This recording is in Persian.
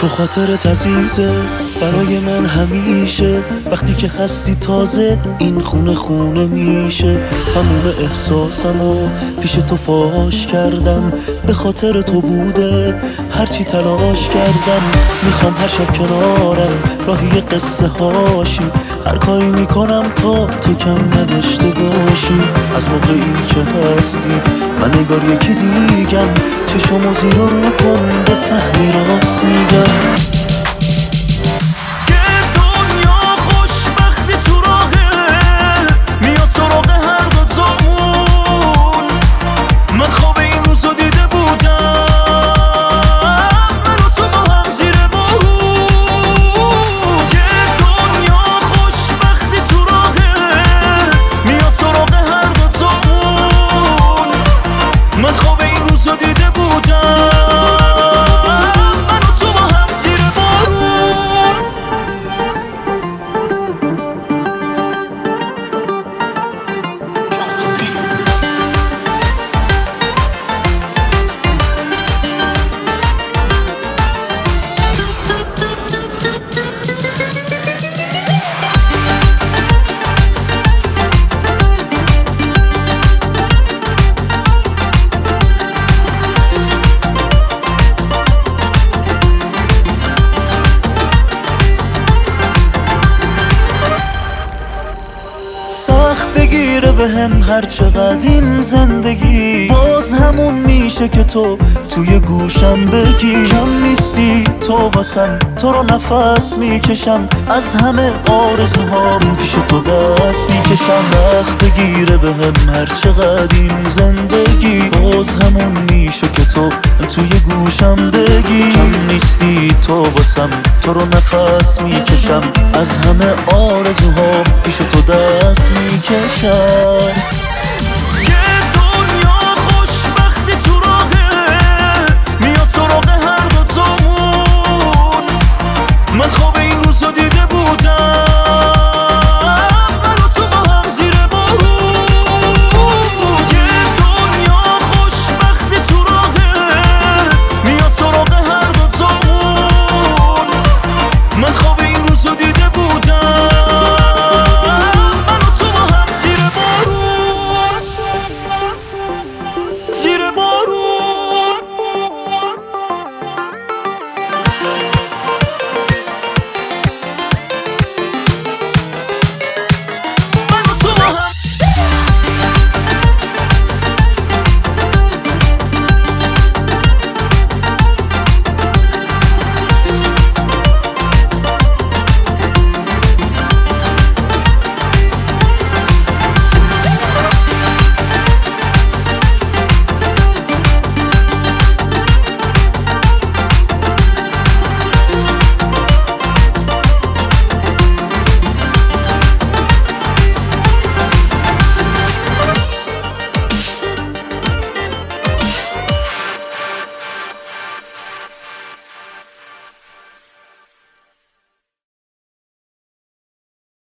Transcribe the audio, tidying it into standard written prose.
تو خاطرت عزیزه برای من همیشه، وقتی که هستی تازه این خونه خونه میشه. تموم احساسمو پیش تو فاش کردم، به خاطر تو بوده هرچی تلاش کردم. میخوام هر شب کنارم راهی قصه هاشی، هر کاری میکنم تا تو کم نداشته باشی. از موقعی که هستی من نگار یکی دیگم، چشمو زیر رو کن بفهمی راست میگم. سخت بگیره بهم هر چقدر این زندگی، باز همون میشه که تو توی گوشم بگی. کم نیستی تو واسم، تو رو نفس میکشم، از همه آرزوهام پیش تو دست میکشم. سخت بگیره بهم هر چقدر این زندگی، باز همون میشه که تو توی گوشم بگی. کم نیستی تو واسم، تو رو نفس میکشم، از همه آرزوهام پیش تو دست میکشم.